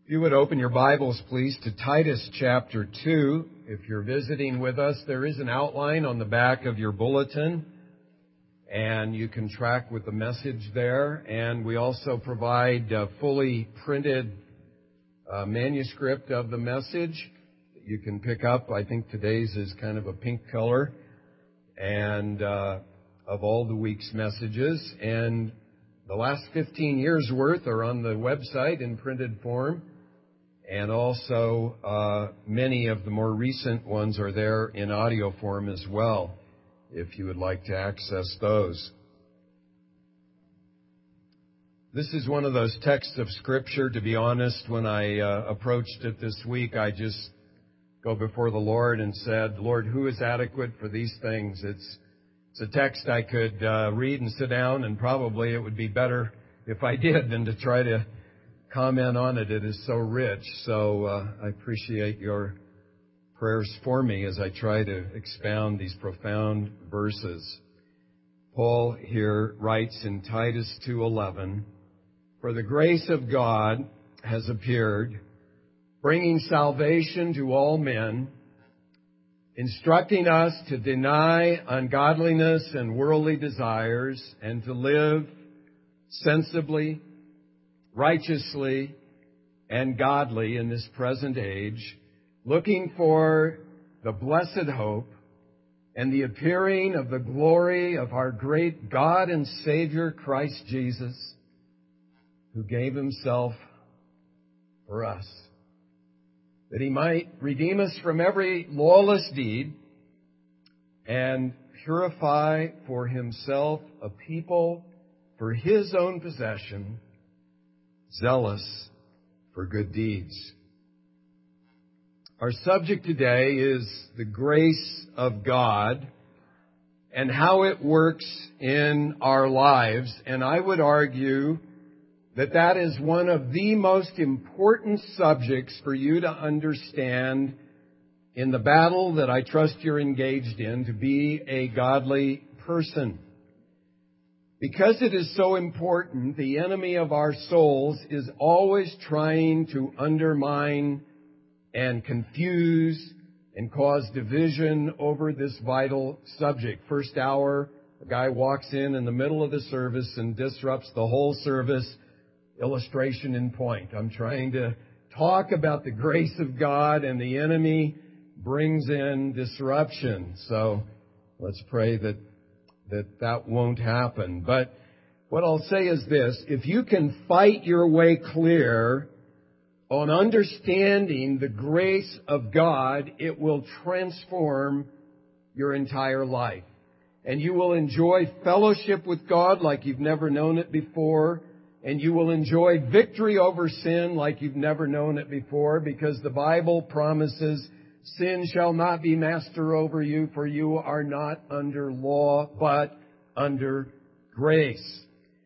If you would open your Bibles, please, to Titus chapter 2. If you're visiting with us, there is an outline on the back of your bulletin, and you can track with the message there. And we also provide a fully printed manuscript of the message that you can pick up. I think today's is kind of a pink color, and of all the week's messages. And the last 15 years' worth are on the website in printed form. And also, many of the more recent ones are there in audio form as well, if you would like to access those. This is one of those texts of Scripture, to be honest. When I approached it this week, I just go before the Lord and said, Lord, who is adequate for these things? It's a text I could read and sit down, and probably it would be better if I did than to try to comment on it. It is so rich. So I appreciate your prayers for me as I try to expound these profound verses. Paul here writes in Titus 2:11, "For the grace of God has appeared, bringing salvation to all men, instructing us to deny ungodliness and worldly desires, and to live sensibly, righteously, and godly in this present age, looking for the blessed hope and the appearing of the glory of our great God and Savior Christ Jesus, who gave Himself for us, that He might redeem us from every lawless deed and purify for Himself a people for His own possession, zealous for good deeds." Our subject today is the grace of God and how it works in our lives. And I would argue that that is one of the most important subjects for you to understand in the battle that I trust you're engaged in to be a godly person. Because it is so important, the enemy of our souls is always trying to undermine and confuse and cause division over this vital subject. First hour, a guy walks in the middle of the service and disrupts the whole service. Illustration in point. I'm trying to talk about the grace of God, and the enemy brings in disruption. So let's pray that won't happen. But what I'll say is this: if you can fight your way clear on understanding the grace of God, it will transform your entire life. And you will enjoy fellowship with God like you've never known it before. And you will enjoy victory over sin like you've never known it before, because the Bible promises sin shall not be master over you, for you are not under law, but under grace.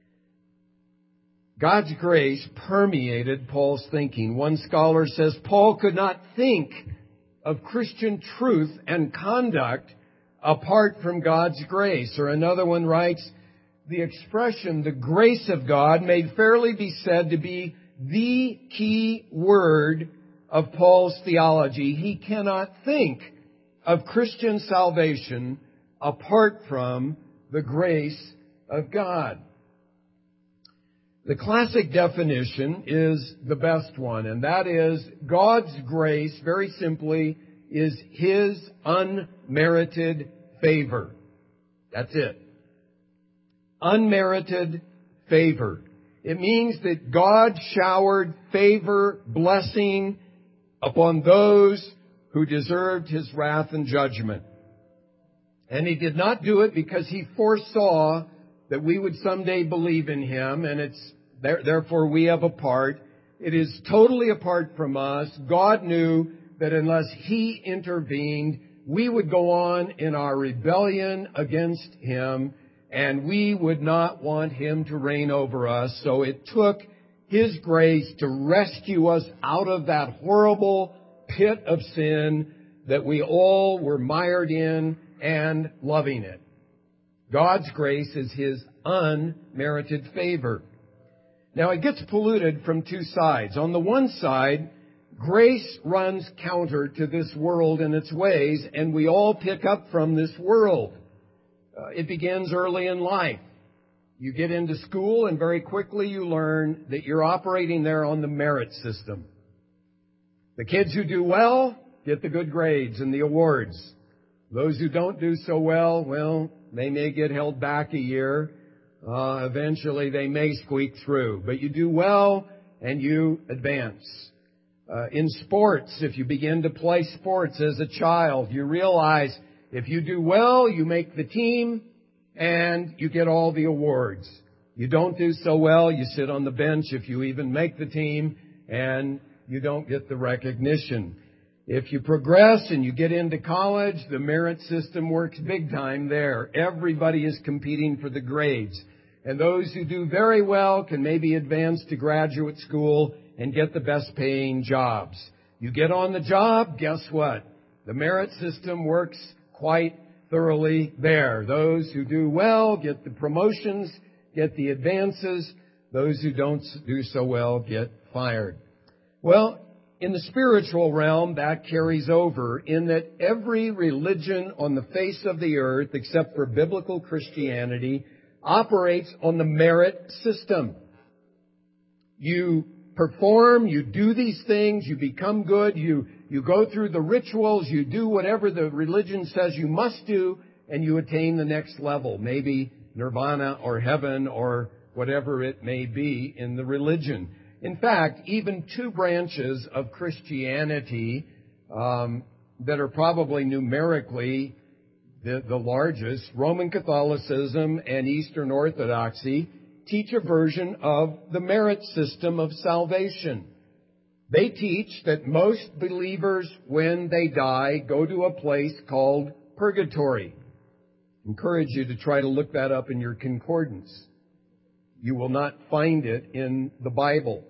God's grace permeated Paul's thinking. One scholar says Paul could not think of Christian truth and conduct apart from God's grace. Or another one writes, the expression, the grace of God, may fairly be said to be the key word of Paul's theology. He cannot think of Christian salvation apart from the grace of God. The classic definition is the best one, and that is God's grace, very simply, is His unmerited favor. That's it. Unmerited favor. It means that God showered favor, blessing upon those who deserved His wrath and judgment. And He did not do it because He foresaw that we would someday believe in Him, and therefore we have a part. It is totally apart from us. God knew that unless He intervened, we would go on in our rebellion against Him, and we would not want Him to reign over us. So it took His grace to rescue us out of that horrible pit of sin that we all were mired in and loving it. God's grace is His unmerited favor. Now, it gets polluted from two sides. On the one side, grace runs counter to this world and its ways, and we all pick up from this world. It begins early in life. You get into school, and very quickly you learn that you're operating there on the merit system. The kids who do well get the good grades and the awards. Those who don't do so well, they may get held back a year. Eventually they may squeak through. But you do well and you advance. In sports, if you begin to play sports as a child, you realize if you do well, you make the team and you get all the awards. You don't do so well, you sit on the bench if you even make the team, and you don't get the recognition. If you progress and you get into college, the merit system works big time there. Everybody is competing for the grades. And those who do very well can maybe advance to graduate school and get the best paying jobs. You get on the job, guess what? The merit system works quite thoroughly there. Those who do well get the promotions, get the advances. Those who don't do so well get fired. Well, in the spiritual realm, that carries over in that every religion on the face of the earth, except for biblical Christianity, operates on the merit system. You perform, you do these things, you become good, you go through the rituals, you do whatever the religion says you must do, and you attain the next level, maybe nirvana or heaven or whatever it may be in the religion. In fact, even two branches of Christianity that are probably numerically the largest, Roman Catholicism and Eastern Orthodoxy, teach a version of the merit system of salvation. They teach that most believers, when they die, go to a place called purgatory. I encourage you to try to look that up in your concordance. You will not find it in the Bible.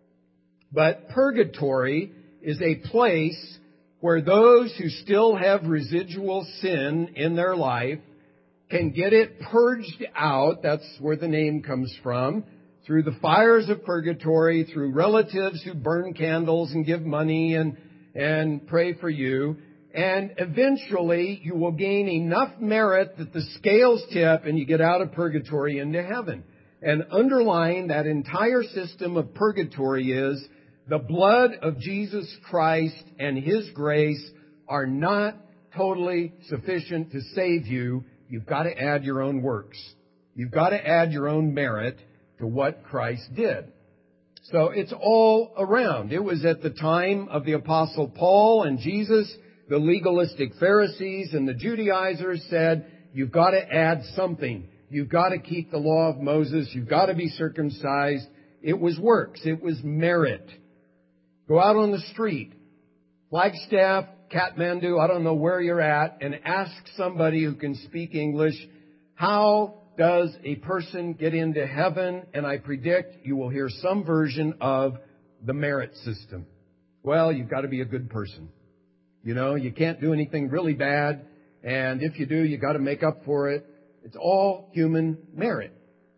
But purgatory is a place where those who still have residual sin in their life can get it purged out. That's where the name comes from. Through the fires of purgatory, through relatives who burn candles and give money and pray for you. And eventually you will gain enough merit that the scales tip and you get out of purgatory into heaven. And underlying that entire system of purgatory is the blood of Jesus Christ and His grace are not totally sufficient to save you. You've got to add your own works. You've got to add your own merit to what Christ did. So it's all around. It was at the time of the Apostle Paul and Jesus. The legalistic Pharisees and the Judaizers said, you've got to add something. You've got to keep the law of Moses. You've got to be circumcised. It was works. It was merit. Go out on the street, Flagstaff, Kathmandu, I don't know where you're at, and ask somebody who can speak English, how does a person get into heaven? And I predict you will hear some version of the merit system. Well, you've got to be a good person. You know, you can't do anything really bad, and if you do, you've got to make up for it. It's all human merit.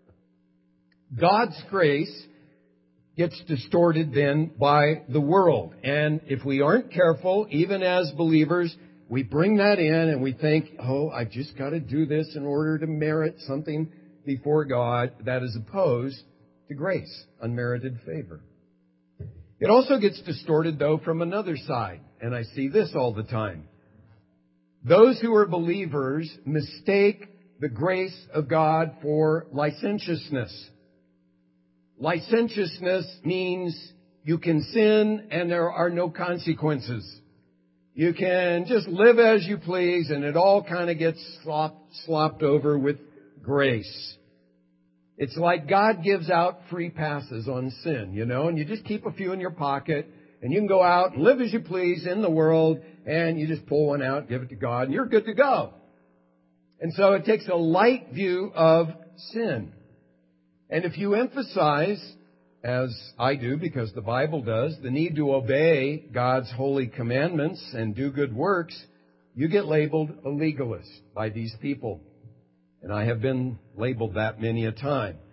God's grace gets distorted then by the world. And if we aren't careful, even as believers, we bring that in and we think, oh, I've just got to do this in order to merit something before God. That is opposed to grace, unmerited favor. It also gets distorted, though, from another side. And I see this all the time. Those who are believers mistake the grace of God for licentiousness. Licentiousness means you can sin and there are no consequences. You can just live as you please and it all kind of gets slopped over with grace. It's like God gives out free passes on sin, you know, and you just keep a few in your pocket and you can go out and live as you please in the world and you just pull one out, give it to God, and you're good to go. And so it takes a light view of sin. And if you emphasize, as I do because the Bible does, the need to obey God's holy commandments and do good works, you get labeled a legalist by these people. And I have been labeled that many a time.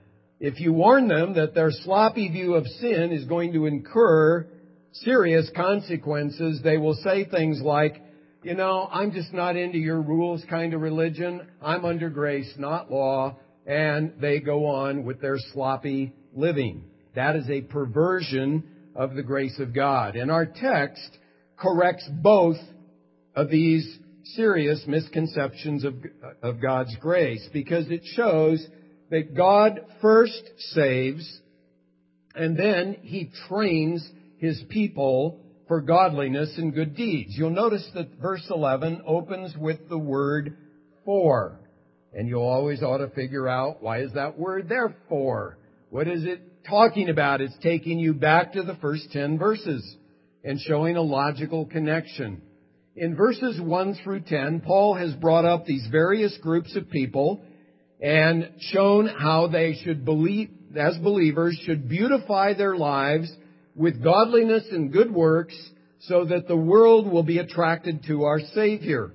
if you warn them that their sloppy view of sin is going to incur serious consequences, they will say things like, I'm just not into your rules kind of religion. I'm under grace, not law. And they go on with their sloppy living. That is a perversion of the grace of God. And our text corrects both of these serious misconceptions of God's grace, because it shows that God first saves and then He trains His people for godliness and good deeds. You'll notice that verse 11 opens with the word for. And you'll always ought to figure out, why is that word there for? What is it talking about? It's taking you back to the first 10 verses and showing a logical connection. In verses 1 through 10, Paul has brought up these various groups of people and shown how they should believe, as believers, should beautify their lives with godliness and good works so that the world will be attracted to our Savior.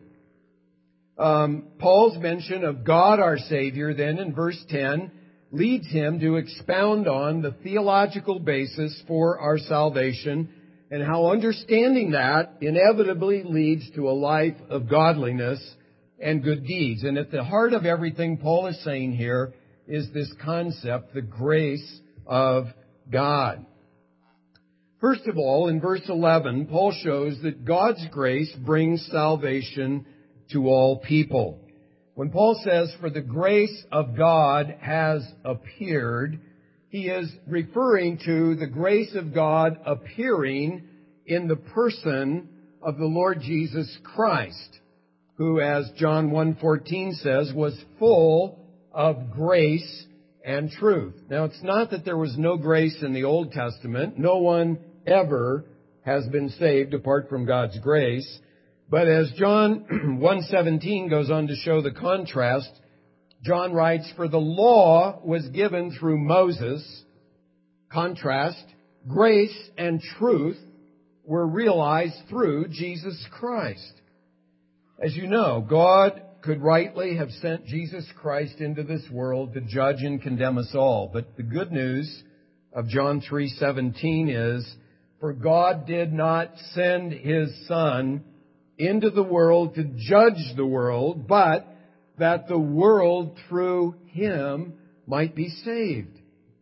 Paul's mention of God our Savior then in verse 10 leads him to expound on the theological basis for our salvation and how understanding that inevitably leads to a life of godliness and good deeds. And at the heart of everything Paul is saying here is this concept, the grace of God. First of all, in verse 11, Paul shows that God's grace brings salvation to all people. When Paul says, "For the grace of God has appeared," he is referring to the grace of God appearing in the person of the Lord Jesus Christ, who, as John 1:14 says, was full of grace and truth. Now, it's not that there was no grace in the Old Testament. No one ever has been saved apart from God's grace. But as John 1:17 goes on to show the contrast, John writes, "For the law was given through Moses," contrast, "grace and truth were realized through Jesus Christ." As you know, God could rightly have sent Jesus Christ into this world to judge and condemn us all. But the good news of John 3:17 is, "For God did not send His Son into the world to judge the world, but that the world through Him might be saved."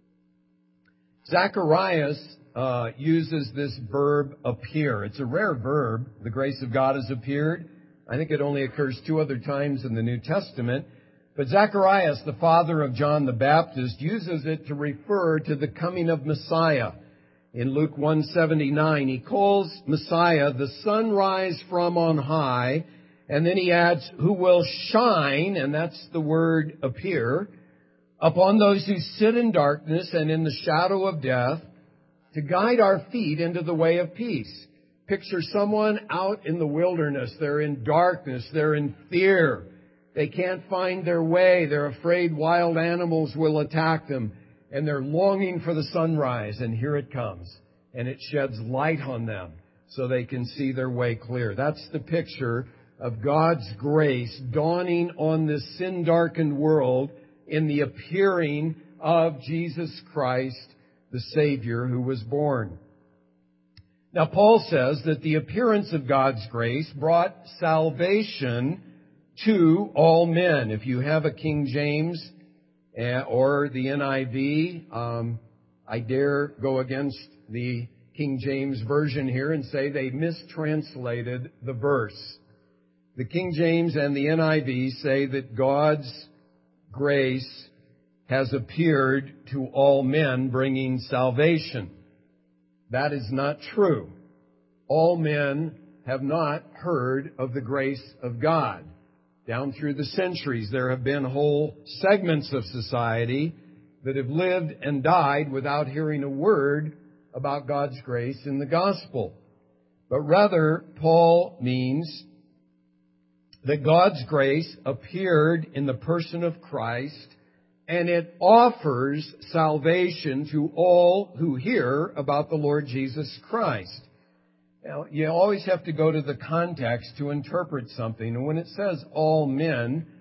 Zacharias uses this verb appear. It's a rare verb. The grace of God has appeared. I think it only occurs 2 other times in the New Testament. But Zacharias, the father of John the Baptist, uses it to refer to the coming of Messiah. In Luke 1:79, he calls Messiah the sunrise from on high, and then he adds, "who will shine," and that's the word appear, "upon those who sit in darkness and in the shadow of death, to guide our feet into the way of peace." Picture someone out in the wilderness. They're in darkness. They're in fear. They can't find their way. They're afraid wild animals will attack them. And they're longing for the sunrise, and here it comes. And it sheds light on them so they can see their way clear. That's the picture of God's grace dawning on this sin-darkened world in the appearing of Jesus Christ, the Savior who was born. Now, Paul says that the appearance of God's grace brought salvation to all men. If you have a King James or the NIV, I dare go against the King James Version here and say they mistranslated the verse. The King James and the NIV say that God's grace has appeared to all men, bringing salvation. That is not true. All men have not heard of the grace of God. Down through the centuries, there have been whole segments of society that have lived and died without hearing a word about God's grace in the gospel. But rather, Paul means that God's grace appeared in the person of Christ, and it offers salvation to all who hear about the Lord Jesus Christ. Now, you always have to go to the context to interpret something. And when it says all men,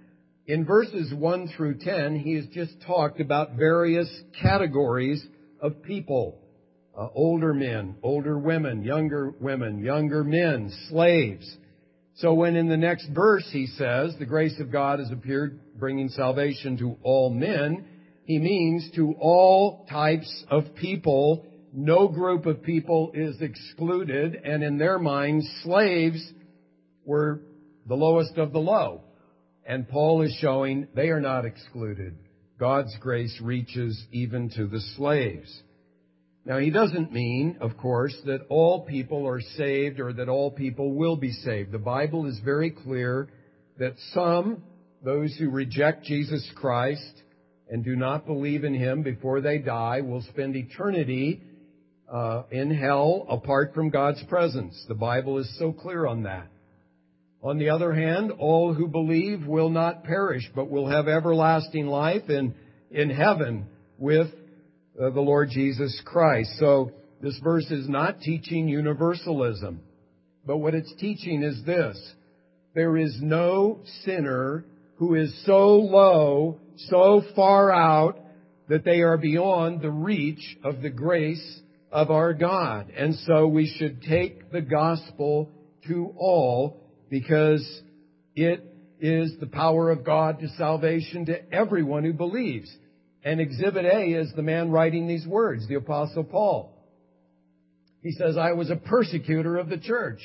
In verses 1 through 10, he has just talked about various categories of people. Older men, older women, younger men, slaves. So when in the next verse he says, the grace of God has appeared bringing salvation to all men, he means to all types of people. No group of people is excluded, and in their minds, slaves were the lowest of the low. And Paul is showing they are not excluded. God's grace reaches even to the slaves. Now, he doesn't mean, of course, that all people are saved or that all people will be saved. The Bible is very clear that some, those who reject Jesus Christ and do not believe in Him before they die, will spend eternity in hell apart from God's presence. The Bible is so clear on that. On the other hand, all who believe will not perish, but will have everlasting life in heaven with the Lord Jesus Christ. So this verse is not teaching universalism, but what it's teaching is this: there is no sinner who is so low, so far out, that they are beyond the reach of the grace of our God. And so we should take the gospel to all, because it is the power of God to salvation to everyone who believes. And Exhibit A is the man writing these words, the Apostle Paul. He says, I was a persecutor of the church.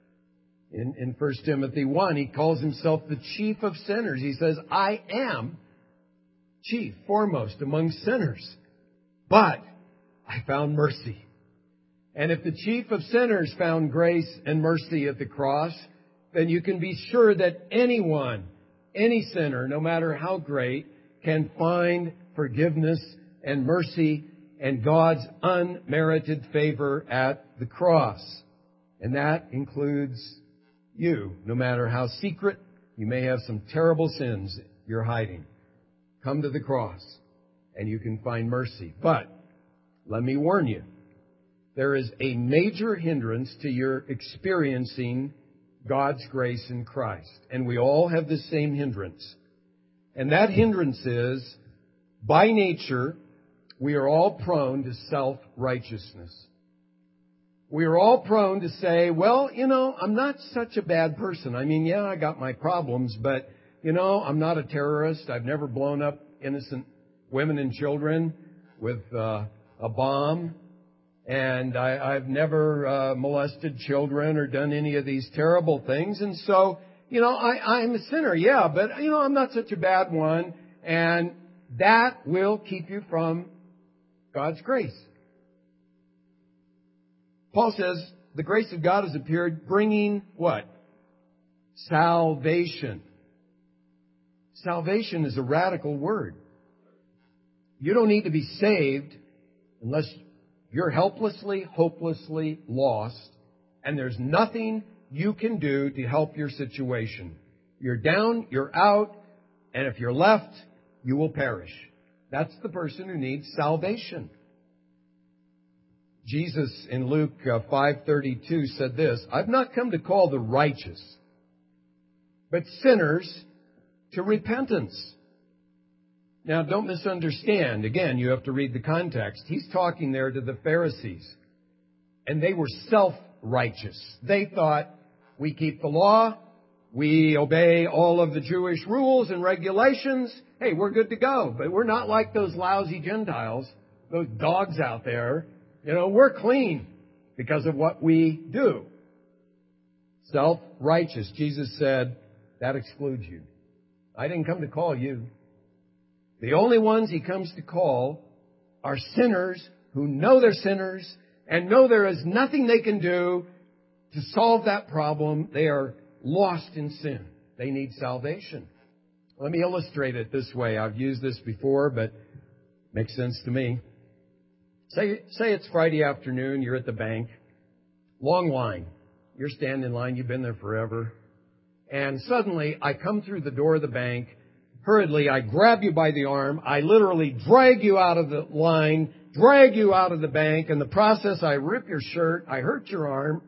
In 1 Timothy 1, he calls himself the chief of sinners. He says, I am chief, foremost among sinners, but I found mercy. And if the chief of sinners found grace and mercy at the cross, then you can be sure that anyone, any sinner, no matter how great, can find forgiveness and mercy and God's unmerited favor at the cross. And that includes you, no matter how secret. You may have some terrible sins you're hiding. Come to the cross and you can find mercy. But let me warn you, there is a major hindrance to your experiencing God's grace in Christ. And we all have the same hindrance. And that hindrance is, by nature, we are all prone to self-righteousness. We are all prone to say, well, I'm not such a bad person. I mean, yeah, I got my problems, but, I'm not a terrorist. I've never blown up innocent women and children with a bomb. And I've never molested children or done any of these terrible things. And so, I'm a sinner, yeah, but, I'm not such a bad one. And that will keep you from God's grace. Paul says, the grace of God has appeared bringing what? Salvation. Salvation is a radical word. You don't need to be saved unless you're helplessly, hopelessly lost, and there's nothing you can do to help your situation. You're down, you're out, and if you're left, you will perish. That's the person who needs salvation. Jesus in Luke 5:32 said this, I've not come to call the righteous, but sinners to repentance. Now, don't misunderstand. Again, you have to read the context. He's talking there to the Pharisees. And they were self-righteous. They thought, we keep the law, we obey all of the Jewish rules and regulations, hey, we're good to go. But we're not like those lousy Gentiles, those dogs out there. We're clean because of what we do. Self-righteous. Jesus said, that excludes you. I didn't come to call you. The only ones He comes to call are sinners who know they're sinners and know there is nothing they can do to solve that problem. They are lost in sin. They need salvation. Let me illustrate it this way. I've used this before, but it makes sense to me. Say it's Friday afternoon, you're at the bank, long line. You're standing in line, you've been there forever. And suddenly, I come through the door of the bank. Hurriedly, I grab you by the arm. I literally drag you out of the line, drag you out of the bank. In the process, I rip your shirt. I hurt your arm.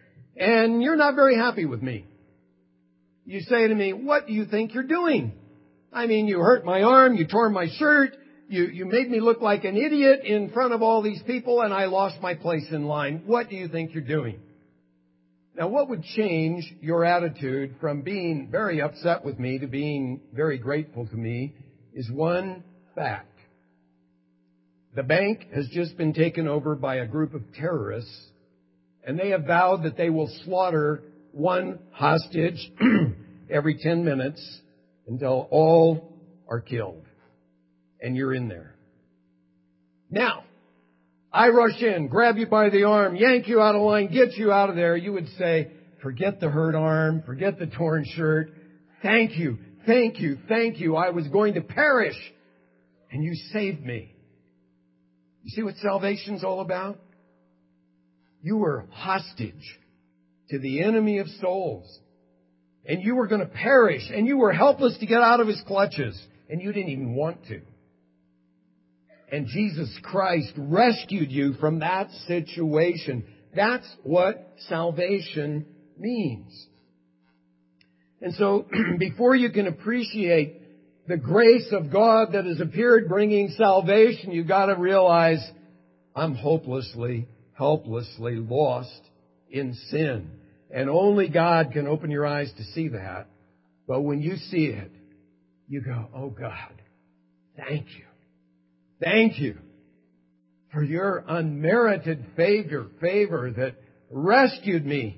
And you're not very happy with me. You say to me, what do you think you're doing? I mean, you hurt my arm, you tore my shirt, you made me look like an idiot in front of all these people, and I lost my place in line. What do you think you're doing? Now, what would change your attitude from being very upset with me to being very grateful to me is one fact. The bank has just been taken over by a group of terrorists, and they have vowed that they will slaughter one hostage every 10 minutes until all are killed. And you're in there. Now, I rush in, grab you by the arm, yank you out of line, get you out of there. You would say, forget the hurt arm, forget the torn shirt. Thank you, thank you, thank you. I was going to perish, and you saved me. You see what salvation's all about? You were hostage to the enemy of souls, and you were going to perish, and you were helpless to get out of his clutches, and you didn't even want to. And Jesus Christ rescued you from that situation. That's what salvation means. And so, before you can appreciate the grace of God that has appeared bringing salvation, you've got to realize, I'm hopelessly, helplessly lost in sin. And only God can open your eyes to see that. But when you see it, you go, oh God, thank you. Thank you for your unmerited favor that rescued me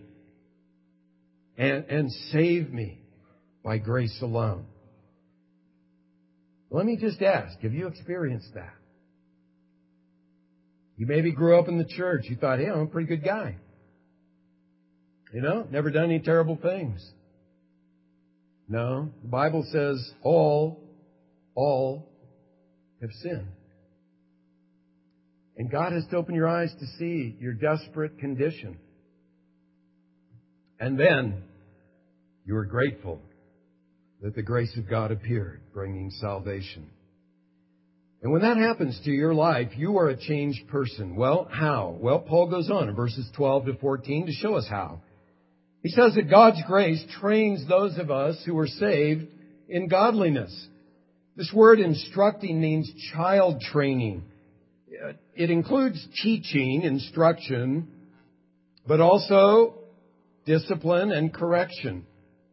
and saved me by grace alone. Let me just ask, have you experienced that? You maybe grew up in the church. You thought, hey, I'm a pretty good guy. You know, never done any terrible things. No, the Bible says all have sinned. And God has to open your eyes to see your desperate condition. And then you are grateful that the grace of God appeared, bringing salvation. And when that happens to your life, you are a changed person. Well, how? Well, Paul goes on in verses 12 to 14 to show us how. He says that God's grace trains those of us who are saved in godliness. This word instructing means child training. It includes teaching, instruction, but also discipline and correction.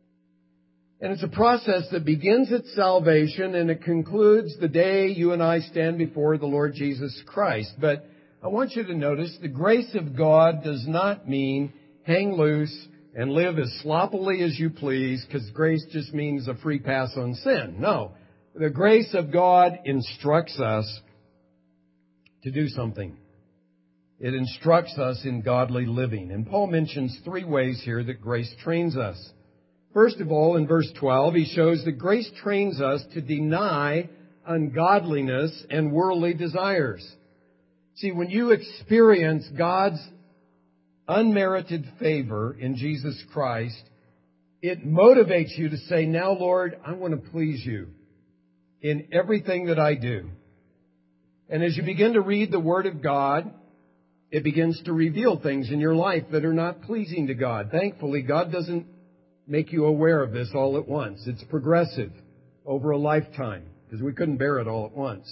And it's a process that begins at salvation and it concludes the day you and I stand before the Lord Jesus Christ. But I want you to notice the grace of God does not mean hang loose and live as sloppily as you please, because grace just means a free pass on sin. No. The grace of God instructs us to do something. It instructs us in godly living. And Paul mentions 3 ways here that grace trains us. First of all, in verse 12, he shows that grace trains us to deny ungodliness and worldly desires. See, when you experience God's unmerited favor in Jesus Christ, it motivates you to say, now, Lord, I want to please you in everything that I do. And as you begin to read the Word of God, it begins to reveal things in your life that are not pleasing to God. Thankfully, God doesn't make you aware of this all at once. It's progressive over a lifetime, because we couldn't bear it all at once.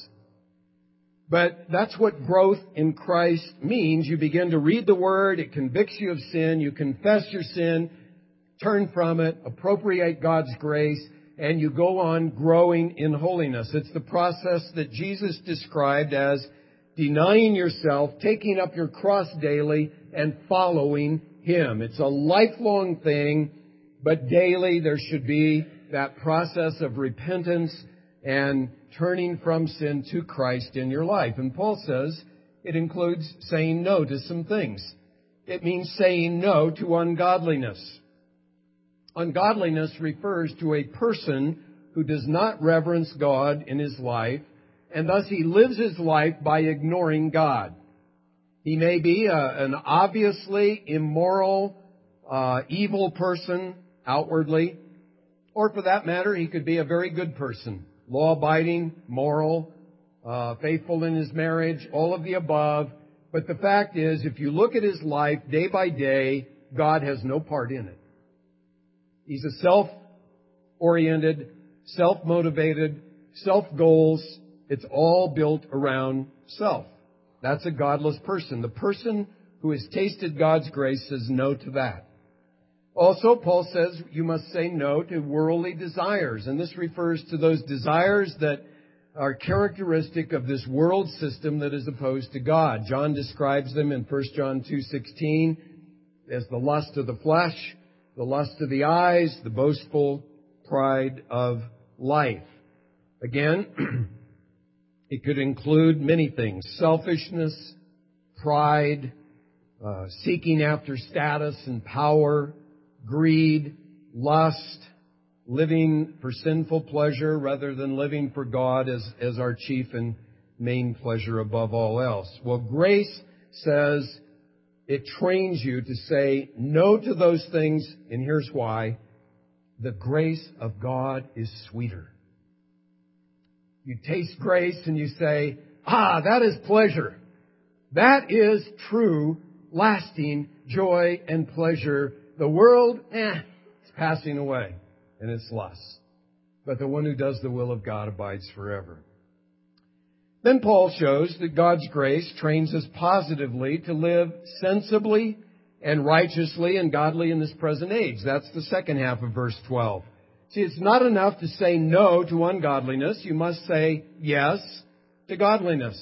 But that's what growth in Christ means. You begin to read the Word, it convicts you of sin, you confess your sin, turn from it, appropriate God's grace, and you go on growing in holiness. It's the process that Jesus described as denying yourself, taking up your cross daily, and following Him. It's a lifelong thing, but daily there should be that process of repentance and turning from sin to Christ in your life. And Paul says it includes saying no to some things. It means saying no to ungodliness. Ungodliness refers to a person who does not reverence God in his life, and thus he lives his life by ignoring God. He may be an obviously immoral, evil person outwardly, or for that matter, he could be a very good person, law-abiding, moral, faithful in his marriage, all of the above. But the fact is, if you look at his life day by day, God has no part in it. He's a self-oriented, self-motivated, self-goals. It's all built around self. That's a godless person. The person who has tasted God's grace says no to that. Also, Paul says you must say no to worldly desires. And this refers to those desires that are characteristic of this world system that is opposed to God. John describes them in 1 John 2:16 as the lust of the flesh, the lust of the eyes, the boastful pride of life. Again, it could include many things: selfishness, pride, seeking after status and power, greed, lust, living for sinful pleasure rather than living for God as our chief and main pleasure above all else. Well, grace says it trains you to say no to those things, and here's why. The grace of God is sweeter. You taste grace and you say, that is pleasure. That is true, lasting joy and pleasure. The world, it's passing away and it's lust. But the one who does the will of God abides forever. Then Paul shows that God's grace trains us positively to live sensibly and righteously and godly in this present age. That's the second half of verse 12. See, it's not enough to say no to ungodliness. You must say yes to godliness.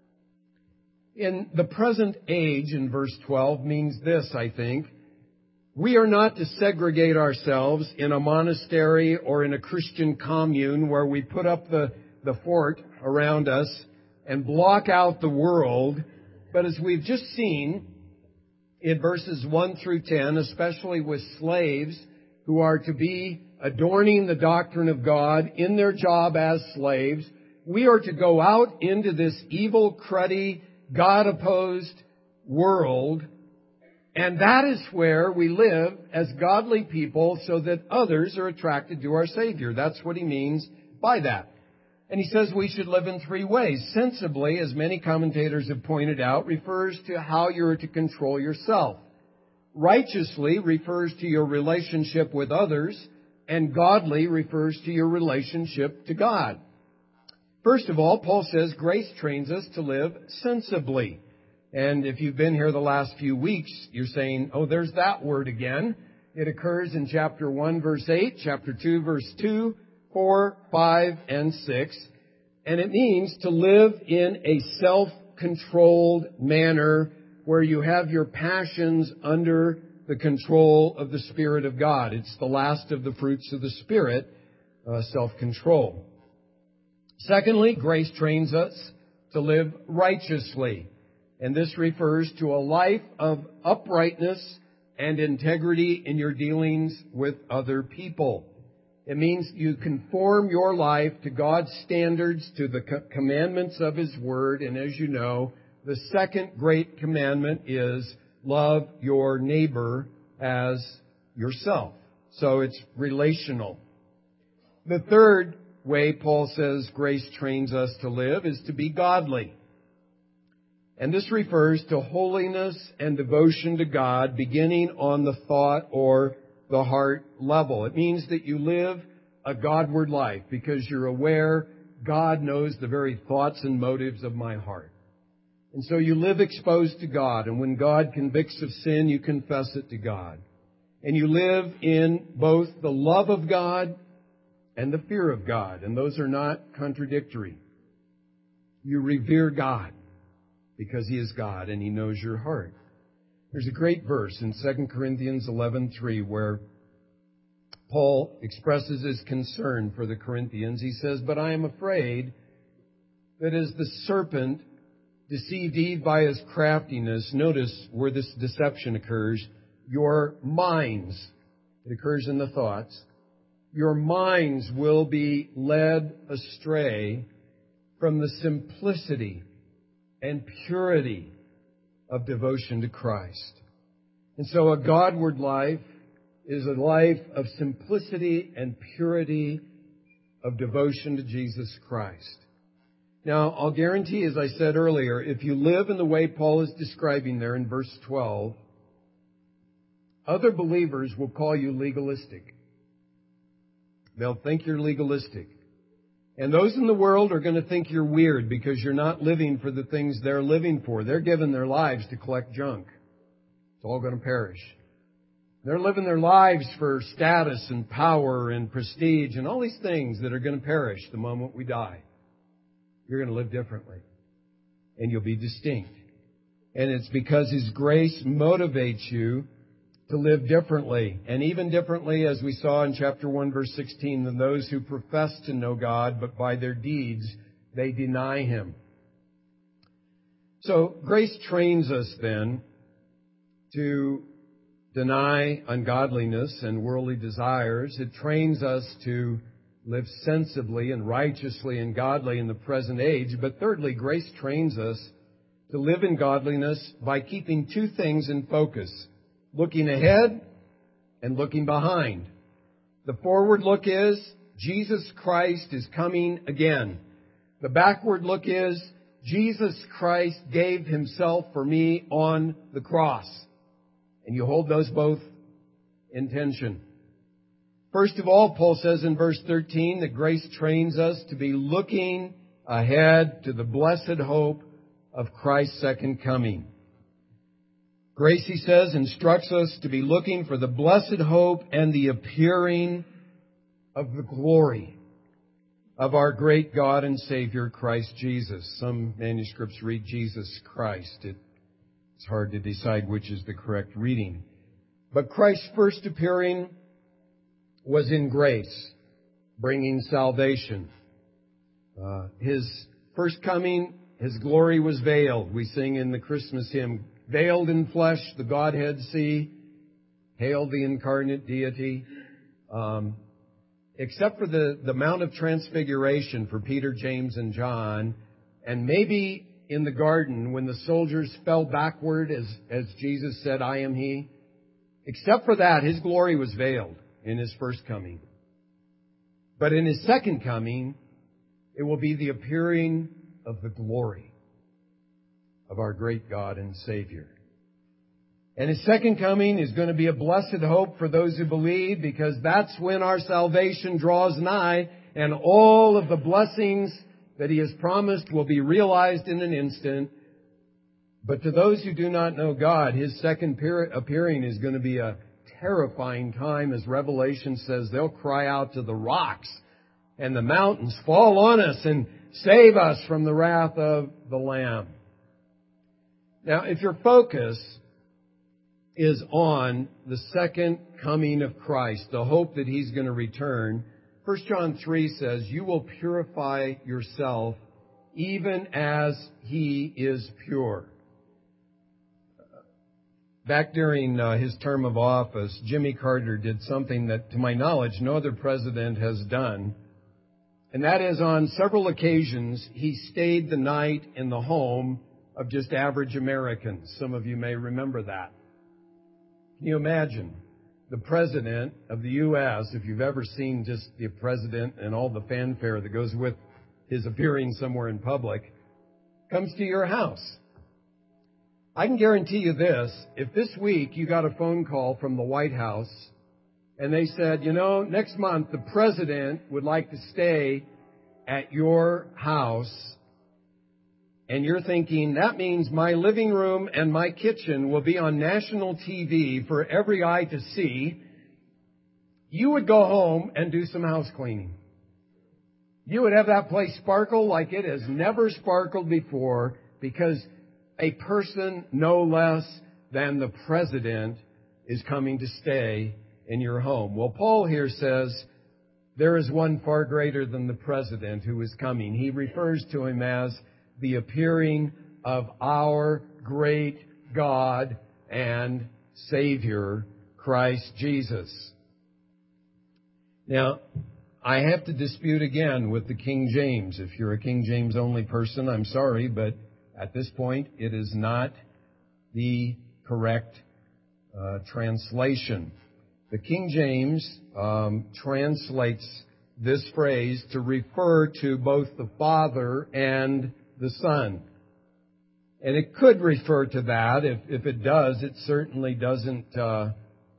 In the present age, in verse 12, means this, I think. We are not to segregate ourselves in a monastery or in a Christian commune where we put up the fort around us and block out the world. But as we've just seen in verses 1 through 10, especially with slaves who are to be adorning the doctrine of God in their job as slaves, we are to go out into this evil, cruddy, God-opposed world, and that is where we live as godly people so that others are attracted to our Savior. That's what he means by that. And he says we should live in three ways. Sensibly, as many commentators have pointed out, refers to how you're to control yourself. Righteously refers to your relationship with others, and godly refers to your relationship to God. First of all, Paul says grace trains us to live sensibly. And if you've been here the last few weeks, you're saying, there's that word again. It occurs in chapter 1, verse 8, chapter 2, verse 2, 4, 5, and 6. And it means to live in a self-controlled manner where you have your passions under the control of the Spirit of God. It's the last of the fruits of the Spirit, self-control. Secondly, grace trains us to live righteously. And this refers to a life of uprightness and integrity in your dealings with other people. It means you conform your life to God's standards, to the commandments of His Word. And as you know, the second great commandment is love your neighbor as yourself. So it's relational. The third way Paul says grace trains us to live is to be godly. And this refers to holiness and devotion to God beginning on the thought or the heart level. It means that you live a Godward life because you're aware God knows the very thoughts and motives of my heart. And so you live exposed to God. And when God convicts of sin, you confess it to God. And you live in both the love of God and the fear of God. And those are not contradictory. You revere God because He is God and He knows your heart. There's a great verse in 2 Corinthians 11:3 where Paul expresses his concern for the Corinthians. He says, "But I am afraid that as the serpent deceived Eve by his craftiness," notice where this deception occurs, "your minds," it occurs in the thoughts, "your minds will be led astray from the simplicity and purity of devotion to Christ." And so a Godward life is a life of simplicity and purity of devotion to Jesus Christ. Now, I'll guarantee, as I said earlier, if you live in the way Paul is describing there in verse 12, other believers will call you legalistic. They'll think you're legalistic. And those in the world are going to think you're weird because you're not living for the things they're living for. They're giving their lives to collect junk. It's all going to perish. They're living their lives for status and power and prestige and all these things that are going to perish the moment we die. You're going to live differently. And you'll be distinct. And it's because His grace motivates you to live differently. And even differently, as we saw in chapter 1, verse 16, than those who profess to know God, but by their deeds they deny Him. So grace trains us then to deny ungodliness and worldly desires. It trains us to live sensibly and righteously and godly in the present age. But thirdly, grace trains us to live in godliness by keeping two things in focus: looking ahead and looking behind. The forward look is Jesus Christ is coming again. The backward look is Jesus Christ gave Himself for me on the cross. And you hold those both in tension. First of all, Paul says in verse 13 that grace trains us to be looking ahead to the blessed hope of Christ's second coming. Grace, he says, instructs us to be looking for the blessed hope and the appearing of the glory of our great God and Savior, Christ Jesus. Some manuscripts read Jesus Christ. It's hard to decide which is the correct reading. But Christ's first appearing was in grace, bringing salvation. His first coming, His glory was veiled. We sing in the Christmas hymn, veiled in flesh, the Godhead see. Hail the incarnate deity. Except for the Mount of Transfiguration for Peter, James, and John, and maybe in the garden when the soldiers fell backward as Jesus said, I am He. Except for that, His glory was veiled in His first coming. But in His second coming, it will be the appearing of the glory of our great God and Savior. And His second coming is going to be a blessed hope for those who believe, because that's when our salvation draws nigh and all of the blessings that He has promised will be realized in an instant. But to those who do not know God, His second appearing is going to be a terrifying time. As Revelation says, they'll cry out to the rocks and the mountains, fall on us and save us from the wrath of the Lamb. Now, if your focus is on the second coming of Christ, the hope that He's going to return, 1 John 3 says, you will purify yourself even as He is pure. Back during his term of office, Jimmy Carter did something that, to my knowledge, no other president has done. And that is, on several occasions, he stayed the night in the home of just average Americans. Some of you may remember that. Can you imagine the President of the U.S., if you've ever seen just the President and all the fanfare that goes with his appearing somewhere in public, comes to your house? I can guarantee you this, if this week you got a phone call from the White House and they said, next month the President would like to stay at your house, and you're thinking, that means my living room and my kitchen will be on national TV for every eye to see, you would go home and do some house cleaning. You would have that place sparkle like it has never sparkled before, because a person no less than the President is coming to stay in your home. Well, Paul here says there is one far greater than the President who is coming. He refers to Him as the appearing of our great God and Savior, Christ Jesus. Now, I have to dispute again with the King James. If you're a King James only person, I'm sorry, but at this point, it is not the correct translation. The King James translates this phrase to refer to both the Father and the Son. And it could refer to that. If it does, it certainly doesn't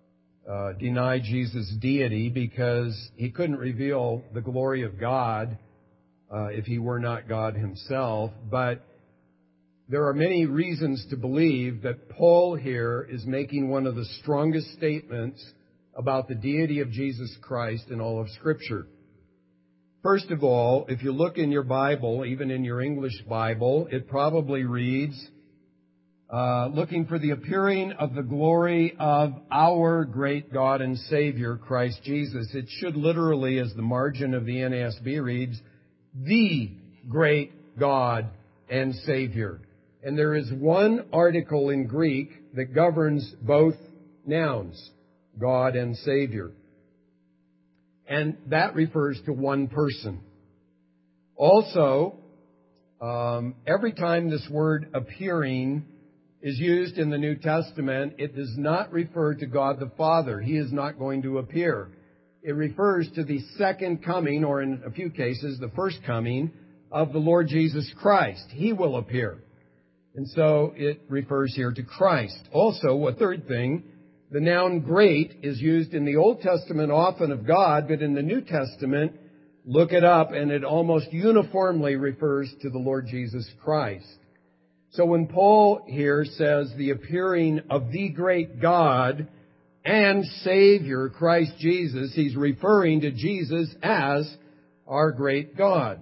deny Jesus' deity because he couldn't reveal the glory of God if he were not God himself. But there are many reasons to believe that Paul here is making one of the strongest statements about the deity of Jesus Christ in all of Scripture. First of all, if you look in your Bible, even in your English Bible, it probably reads, looking for the appearing of the glory of our great God and Savior, Christ Jesus. It should literally, as the margin of the NASB reads, the great God and Savior. And there is one article in Greek that governs both nouns, God and Savior. And that refers to one person. Also, every time this word appearing is used in the New Testament, it does not refer to God the Father. He is not going to appear. It refers to the second coming, or in a few cases, the first coming of the Lord Jesus Christ. He will appear. And so it refers here to Christ. Also, a third thing, the noun great is used in the Old Testament often of God, but in the New Testament, look it up, and it almost uniformly refers to the Lord Jesus Christ. So when Paul here says the appearing of the great God and Savior, Christ Jesus, he's referring to Jesus as our great God.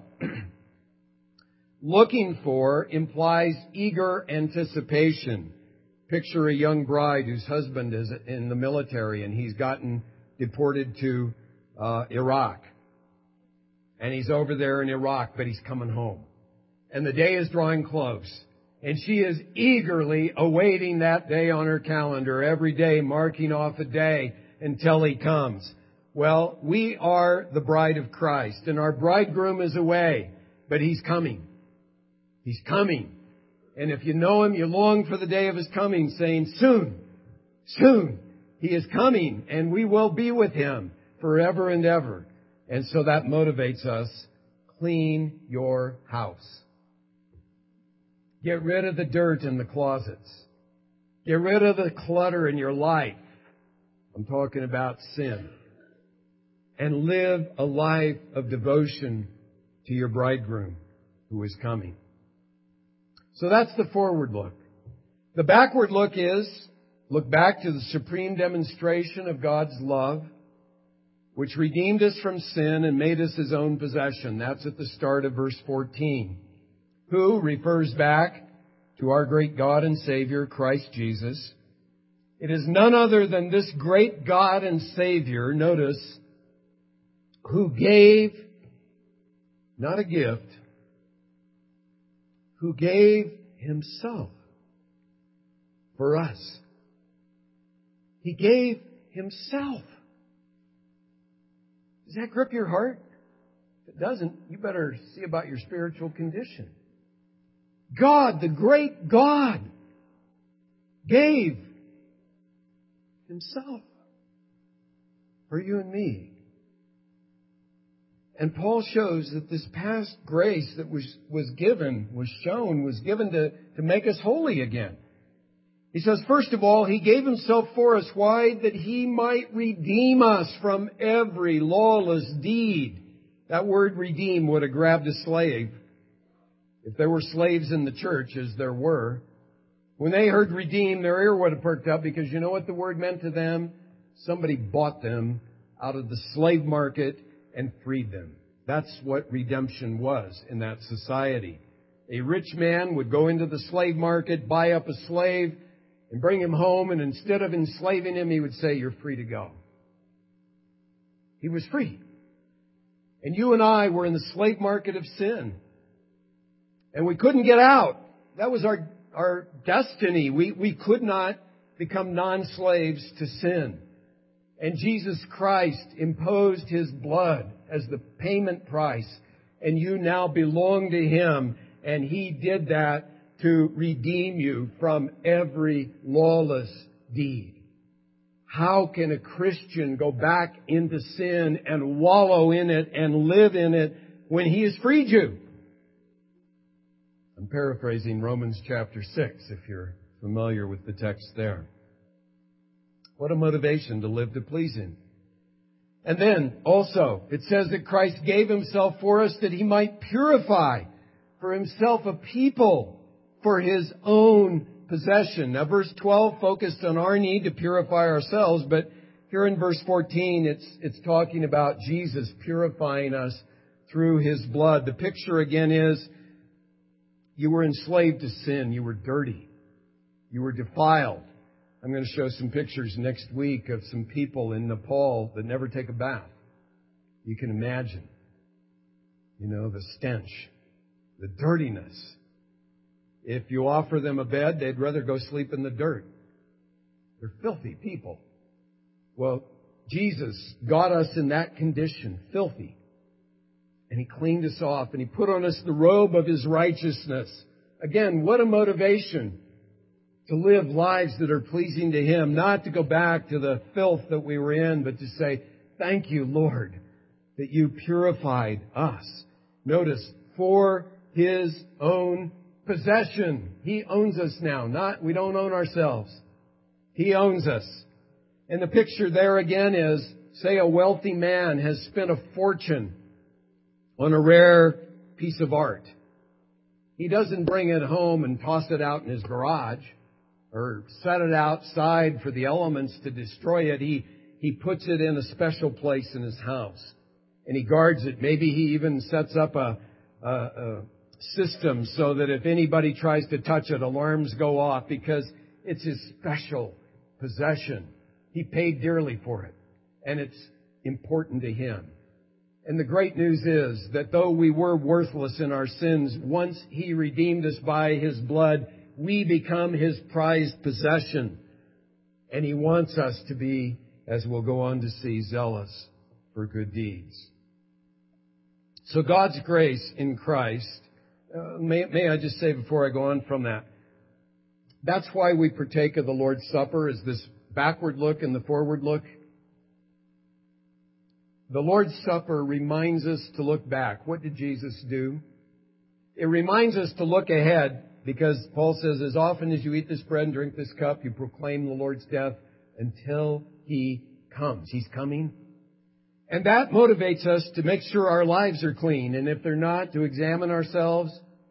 Looking for implies eager anticipation. Picture a young bride whose husband is in the military and he's gotten deported to Iraq. And he's over there in Iraq, but he's coming home. And the day is drawing close. And she is eagerly awaiting that day on her calendar, every day marking off a day until he comes. Well, we are the bride of Christ, and our bridegroom is away, but he's coming. He's coming. And if you know him, you long for the day of his coming, saying, soon, soon, he is coming, and we will be with him forever and ever. And so that motivates us. Clean your house. Get rid of the dirt in the closets. Get rid of the clutter in your life. I'm talking about sin. And live a life of devotion to your bridegroom who is coming. So that's the forward look. The backward look is, look back to the supreme demonstration of God's love, which redeemed us from sin and made us His own possession. That's at the start of verse 14. Who refers back to our great God and Savior, Christ Jesus. It is none other than this great God and Savior, notice, who gave, not a gift, who gave Himself for us. He gave Himself. Does that grip your heart? If it doesn't, you better see about your spiritual condition. God, the great God, gave Himself for you and me. And Paul shows that this past grace that was given to make us holy again. He says, first of all, He gave Himself for us. Why? That He might redeem us from every lawless deed. That word redeem would have grabbed a slave. If there were slaves in the church, as there were, when they heard redeem, their ear would have perked up, because you know what the word meant to them? Somebody bought them out of the slave market and freed them. That's what redemption was in that society. A rich man would go into the slave market, buy up a slave, and bring him home, and instead of enslaving him, he would say, "You're free to go." He was free. And you and I were in the slave market of sin. And we couldn't get out. That was our destiny. We could not become non-slaves to sin. And Jesus Christ imposed His blood as the payment price. And you now belong to Him. And He did that to redeem you from every lawless deed. How can a Christian go back into sin and wallow in it and live in it when He has freed you? I'm paraphrasing Romans chapter 6, if you're familiar with the text there. What a motivation to live to please Him. And then also, it says that Christ gave Himself for us that He might purify for Himself a people for His own possession. Now, verse 12 focused on our need to purify ourselves, but here in verse 14, it's talking about Jesus purifying us through His blood. The picture again is, you were enslaved to sin. You were dirty. You were defiled. I'm going to show some pictures next week of some people in Nepal that never take a bath. You can imagine, the stench, the dirtiness. If you offer them a bed, they'd rather go sleep in the dirt. They're filthy people. Well, Jesus got us in that condition, filthy. And He cleaned us off and He put on us the robe of His righteousness. Again, what a motivation to live lives that are pleasing to Him, not to go back to the filth that we were in, but to say, thank you, Lord, that You purified us. Notice, for His own possession. He owns us now. We don't own ourselves. He owns us. And the picture there again is, say a wealthy man has spent a fortune on a rare piece of art. He doesn't bring it home and toss it out in his garage or set it outside for the elements to destroy it. He puts it in a special place in his house and he guards it. Maybe he even sets up a system so that if anybody tries to touch it, alarms go off because it's his special possession. He paid dearly for it, and it's important to him. And the great news is that though we were worthless in our sins, once He redeemed us by His blood, we become His prized possession. And He wants us to be, as we'll go on to see, zealous for good deeds. So God's grace in Christ, may I just say before I go on from that, that's why we partake of the Lord's Supper, is this backward look and the forward look. The Lord's Supper reminds us to look back. What did Jesus do? It reminds us to look ahead because Paul says, as often as you eat this bread and drink this cup, you proclaim the Lord's death until He comes. He's coming. And that motivates us to make sure our lives are clean. And if they're not, to examine ourselves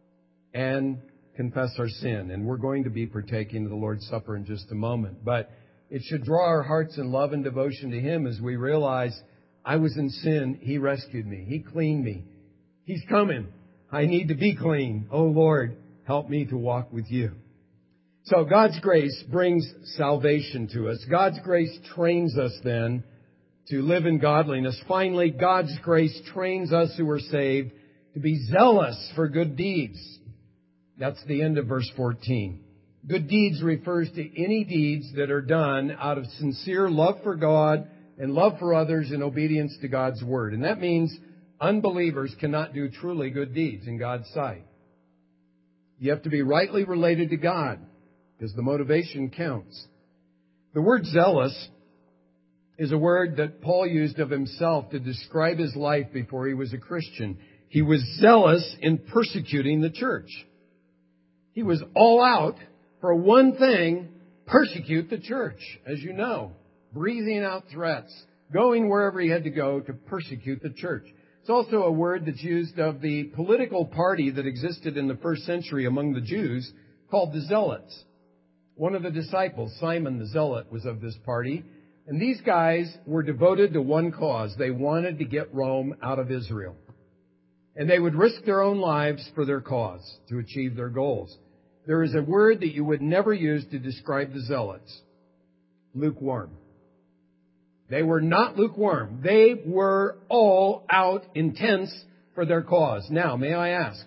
and confess our sin. And we're going to be partaking of the Lord's Supper in just a moment. But it should draw our hearts in love and devotion to Him as we realize, I was in sin. He rescued me. He cleaned me. He's coming. I need to be clean. Oh Lord, help me to walk with You. So God's grace brings salvation to us. God's grace trains us then to live in godliness. Finally, God's grace trains us who are saved to be zealous for good deeds. That's the end of verse 14. Good deeds refers to any deeds that are done out of sincere love for God and love for others in obedience to God's Word. And that means unbelievers cannot do truly good deeds in God's sight. You have to be rightly related to God because the motivation counts. The word zealous is a word that Paul used of himself to describe his life before he was a Christian. He was zealous in persecuting the church. He was all out for one thing, persecute the church, as you know. Breathing out threats, going wherever he had to go to persecute the church. It's also a word that's used of the political party that existed in the first century among the Jews called the Zealots. One of the disciples, Simon the Zealot, was of this party. And these guys were devoted to one cause. They wanted to get Rome out of Israel. And they would risk their own lives for their cause to achieve their goals. There is a word that you would never use to describe the Zealots. Lukewarm. They were not lukewarm. They were all out intense for their cause. Now, may I ask,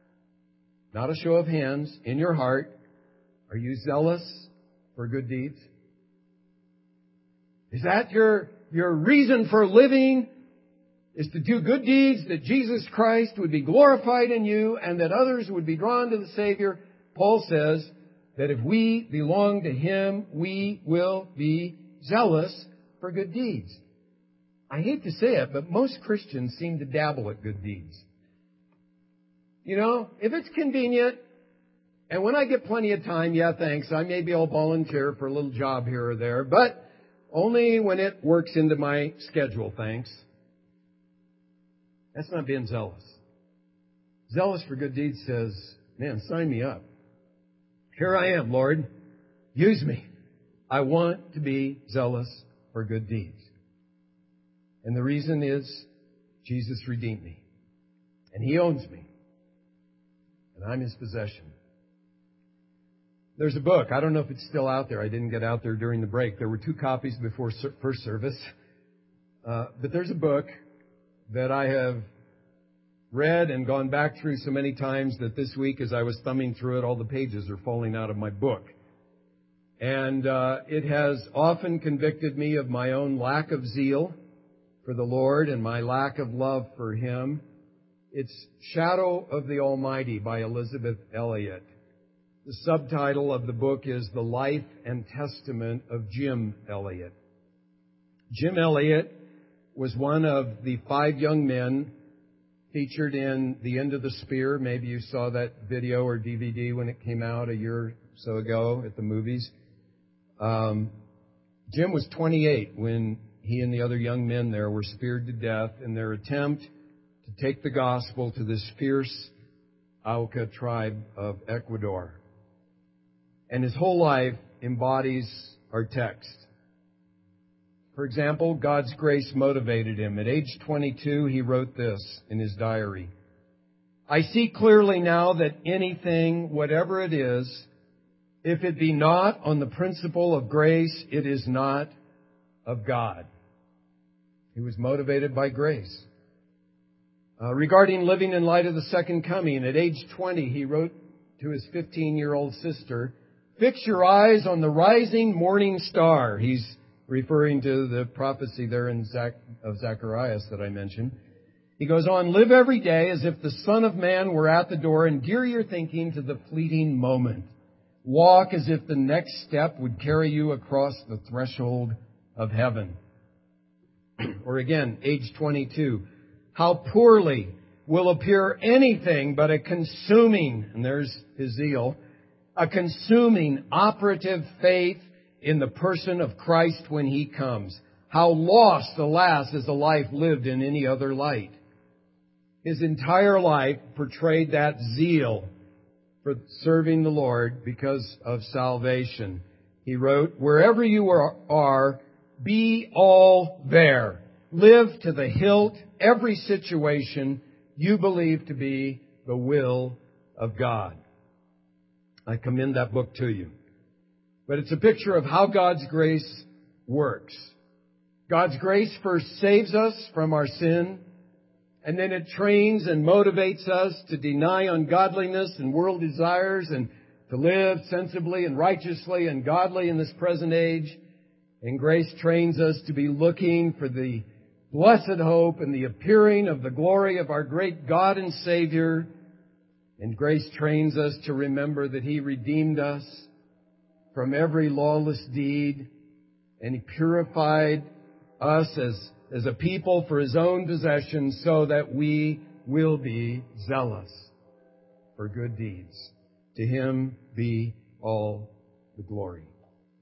not a show of hands, in your heart, are you zealous for good deeds? Is that your reason for living? Is to do good deeds that Jesus Christ would be glorified in you and that others would be drawn to the Savior? Paul says that if we belong to Him, we will be zealous for good deeds. I hate to say it, but most Christians seem to dabble at good deeds. If it's convenient, and when I get plenty of time, yeah, thanks, I maybe I'll volunteer for a little job here or there. But Only when it works into my schedule, thanks. That's not being zealous. Zealous for good deeds says, man, sign me up. Here I am, Lord. Use me. I want to be zealous for good deeds. And the reason is Jesus redeemed me. And He owns me. And I'm His possession. There's a book. I don't know if it's still out there. I didn't get out there during the break. There were 2 copies before first service. But there's a book that I have read and gone back through so many times that this week as I was thumbing through it, all the pages are falling out of my book. And it has often convicted me of my own lack of zeal for the Lord and my lack of love for Him. It's Shadow of the Almighty by Elisabeth Elliot. The subtitle of the book is The Life and Testament of Jim Elliot. Jim Elliot was one of the 5 young men featured in The End of the Spear. Maybe you saw that video or DVD when it came out a year or so ago at the movies. Jim was 28 when he and the other young men there were speared to death in their attempt to take the gospel to this fierce Auca tribe of Ecuador. And his whole life embodies our text. For example, God's grace motivated him. At age 22, he wrote this in his diary. I see clearly now that anything, whatever it is, if it be not on the principle of grace, it is not of God. He was motivated by grace. Regarding living in light of the second coming, at age 20, he wrote to his 15-year-old sister, fix your eyes on the rising morning star. He's referring to the prophecy there in of Zacharias that I mentioned. He goes on, live every day as if the Son of Man were at the door and gear your thinking to the fleeting moment. Walk as if the next step would carry you across the threshold of heaven. Or again, age 22. How poorly will appear anything but a consuming, and there's his zeal, a consuming operative faith in the person of Christ when He comes. How lost, alas, is a life lived in any other light. His entire life portrayed that zeal for serving the Lord because of salvation. He wrote, wherever you are, be all there. Live to the hilt every situation you believe to be the will of God. I commend that book to you. But it's a picture of how God's grace works. God's grace first saves us from our sin, and then it trains and motivates us to deny ungodliness and world desires and to live sensibly and righteously and godly in this present age. And grace trains us to be looking for the blessed hope and the appearing of the glory of our great God and Savior. And grace trains us to remember that He redeemed us from every lawless deed, and He purified us as a people for His own possession so that we will be zealous for good deeds. To Him be all the glory.